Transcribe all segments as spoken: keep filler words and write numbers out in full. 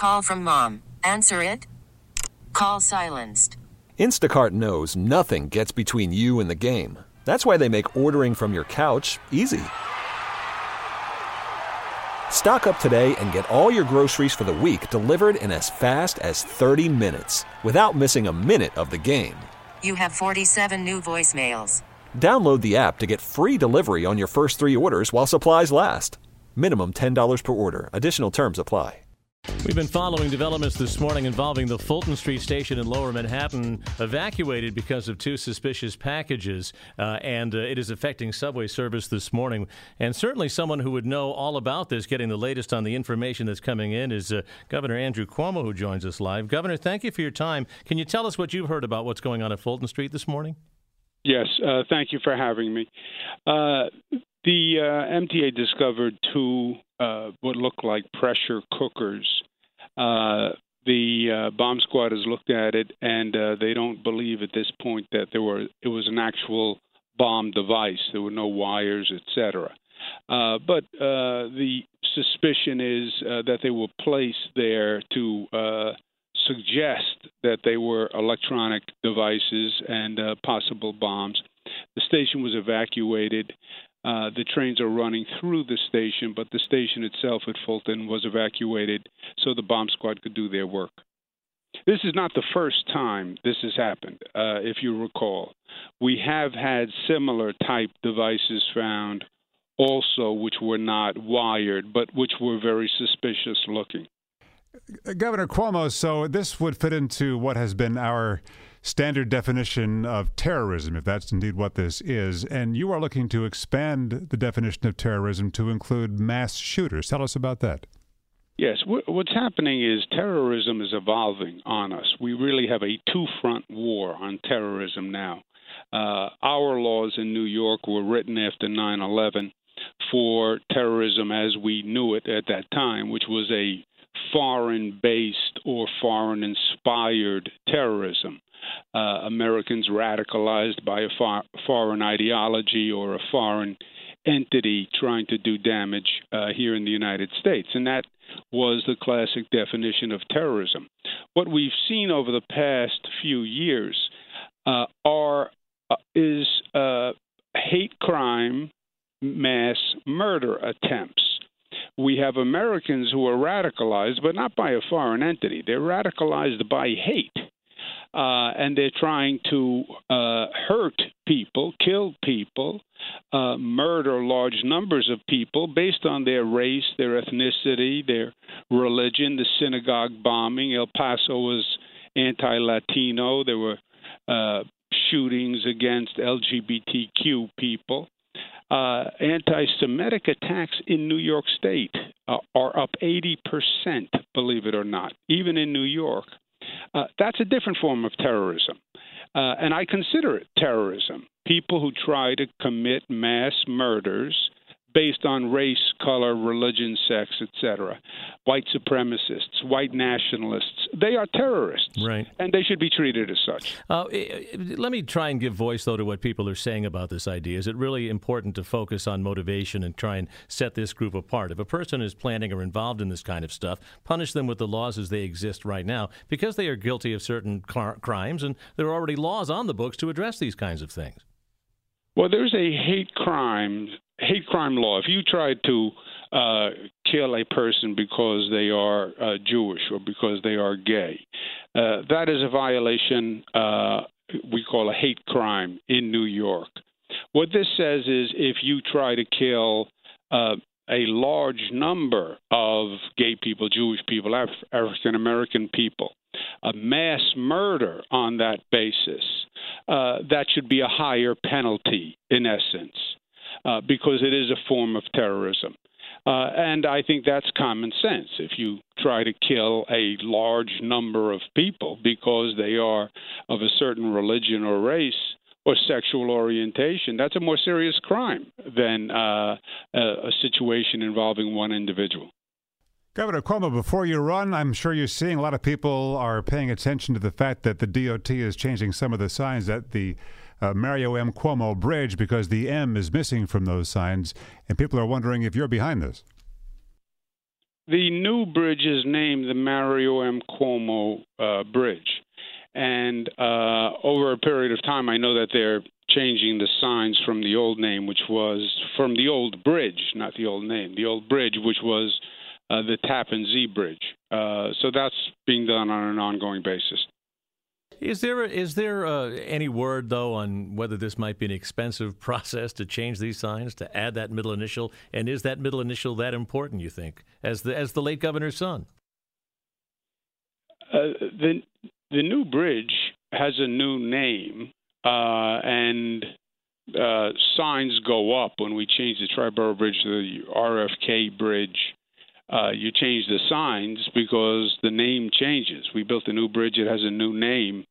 Call from mom. Answer it. Call silenced. Instacart knows nothing gets between you and the game. That's why they make ordering from your couch easy. Stock up today and get all your groceries for the week delivered in as fast as thirty minutes without missing a minute of the game. You have forty-seven new voicemails. Download the app to get free delivery on your first three orders while supplies last. Minimum ten dollars per order. Additional terms apply. We've been following developments this morning involving the Fulton Street station in Lower Manhattan, evacuated because of two suspicious packages, uh, and uh, it is affecting subway service this morning. And certainly someone who would know all about this, getting the latest on the information that's coming in, is uh, Governor Andrew Cuomo, who joins us live. Governor, thank you for your time. Can you tell us what you've heard about what's going on at Fulton Street this morning? Yes, uh, thank you for having me. Uh, the uh, M T A discovered two uh, what looked like pressure cookers. Uh, the uh, bomb squad has looked at it, and uh, they don't believe at this point that there were it was an actual bomb device. There were no wires, et cetera. Uh, but uh, the suspicion is uh, that they were placed there to uh, suggest that they were electronic devices and uh, possible bombs. The station was evacuated. Uh, the trains are running through the station, but the station itself at Fulton was evacuated so the bomb squad could do their work. This is not the first time this has happened, uh, if you recall. We have had similar type devices found also which were not wired, but which were very suspicious looking. Governor Cuomo, so this would fit into what has been our standard definition of terrorism, if that's indeed what this is. And you are looking to expand the definition of terrorism to include mass shooters. Tell us about that. Yes, what's happening is terrorism is evolving on us. We really have a two-front war on terrorism now. Uh, our laws in New York were written after nine eleven for terrorism as we knew it at that time, which was a foreign-based or foreign-inspired terrorism. Uh, Americans radicalized by a far, foreign ideology or a foreign entity trying to do damage uh, here in the United States. And that was the classic definition of terrorism. What we've seen over the past few years uh, are uh, is uh, hate crime, mass murder attempts. We have Americans who are radicalized, but not by a foreign entity. They're radicalized by hate. Uh, and they're trying to uh, hurt people, kill people, uh, murder large numbers of people based on their race, their ethnicity, their religion. The synagogue bombing, El Paso was anti-Latino. There were uh, shootings against L G B T Q people. Uh, anti-Semitic attacks in New York State uh, are up eighty percent, believe it or not, even in New York. Uh, that's a different form of terrorism, uh, and I consider it terrorism. People who try to commit mass murders based on race, color, religion, sex, et cetera. White supremacists, white nationalists, they are terrorists, right? And they should be treated as such. Uh, let me try and give voice, though, to what people are saying about this idea. Is it really important to focus on motivation and try and set this group apart? If a person is planning or involved in this kind of stuff, punish them with the laws as they exist right now, because they are guilty of certain car- crimes, and there are already laws on the books to address these kinds of things. Well, there's a hate crime hate crime law. If you try to uh, kill a person because they are uh, Jewish or because they are gay, uh, that is a violation uh, we call a hate crime in New York. What this says is if you try to kill uh, a large number of gay people, Jewish people, Af- African-American people, a mass murder on that basis, uh, that should be a higher penalty in essence, uh, because it is a form of terrorism. Uh, and I think that's common sense. If you try to kill a large number of people because they are of a certain religion or race or sexual orientation, that's a more serious crime than uh, a, a situation involving one individual. Governor Cuomo, before you run, I'm sure you're seeing a lot of people are paying attention to the fact that the D O T is changing some of the signs at the uh, Mario M. Cuomo Bridge because the M is missing from those signs, and people are wondering if you're behind this. the new bridge is named the Mario M. Cuomo uh, Bridge. And uh, over a period of time, I know that they're changing the signs from the old name, which was from the old bridge, not the old name, the old bridge, which was uh, the Tappan Zee Bridge. Uh, so that's being done on an ongoing basis. Is there is there uh, any word, though, on whether this might be an expensive process to change these signs, to add that middle initial? And is that middle initial that important, you think, as the as the late governor's son? Uh, the the new bridge has a new name, uh, and uh, signs go up when we change the Triborough Bridge to the R F K Bridge. Uh, you change the signs because the name changes. We built a new bridge; it has a new name,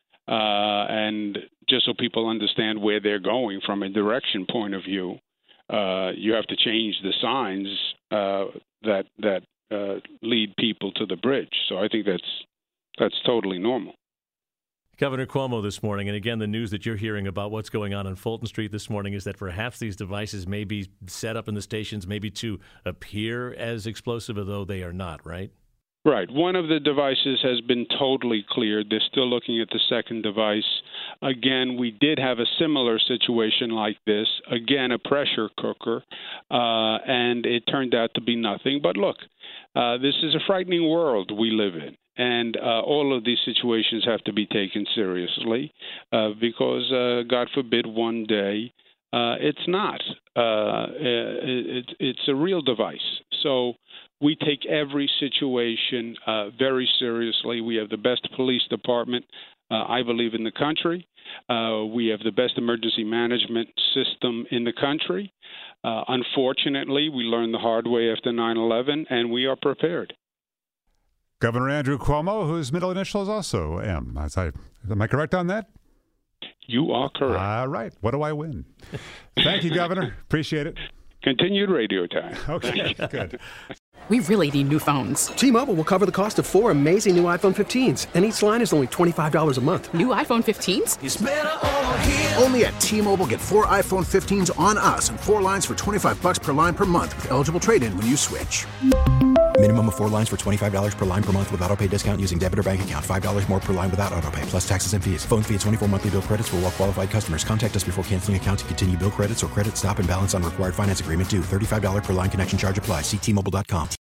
uh, and just so people understand where they're going from a direction point of view, uh, you have to change the signs uh, that that uh, lead people to the bridge. So I think that's. That's totally normal. Governor Cuomo this morning, and again, the news that you're hearing about what's going on on Fulton Street this morning is that perhaps these devices may be set up in the stations maybe to appear as explosive, although they are not, right? Right. One of the devices has been totally cleared. They're still looking at the second device. Again, we did have a similar situation like this. Again, a pressure cooker, uh, and it turned out to be nothing. But look, uh, this is a frightening world we live in. And uh, all of these situations have to be taken seriously uh, because, uh, God forbid, one day uh, it's not. Uh, it, it's a real device. So we take every situation uh, very seriously. We have the best police department, uh, I believe, in the country. Uh, we have the best emergency management system in the country. Uh, unfortunately, we learned the hard way after nine eleven, and we are prepared. Governor Andrew Cuomo, whose middle initial is also M. As I, am I correct on that? You are correct. All right. What do I win? Thank you, Governor. Appreciate it. Continued radio time. Okay, good. We really need new phones. T-Mobile will cover the cost of four amazing new iPhone fifteens, and each line is only twenty-five dollars a month. New iPhone fifteens? It's better over here. Only at T-Mobile, get four iPhone fifteens on us and four lines for twenty-five dollars per line per month with eligible trade-in when you switch. Minimum of four lines for twenty-five dollars per line per month with autopay discount using debit or bank account. five dollars more per line without autopay, plus taxes and fees. Phone fee at twenty-four monthly bill credits for well-qualified customers. Contact us before canceling account to continue bill credits or credit stop and balance on required finance agreement due. thirty-five dollars per line connection charge applies. See T Mobile dot com.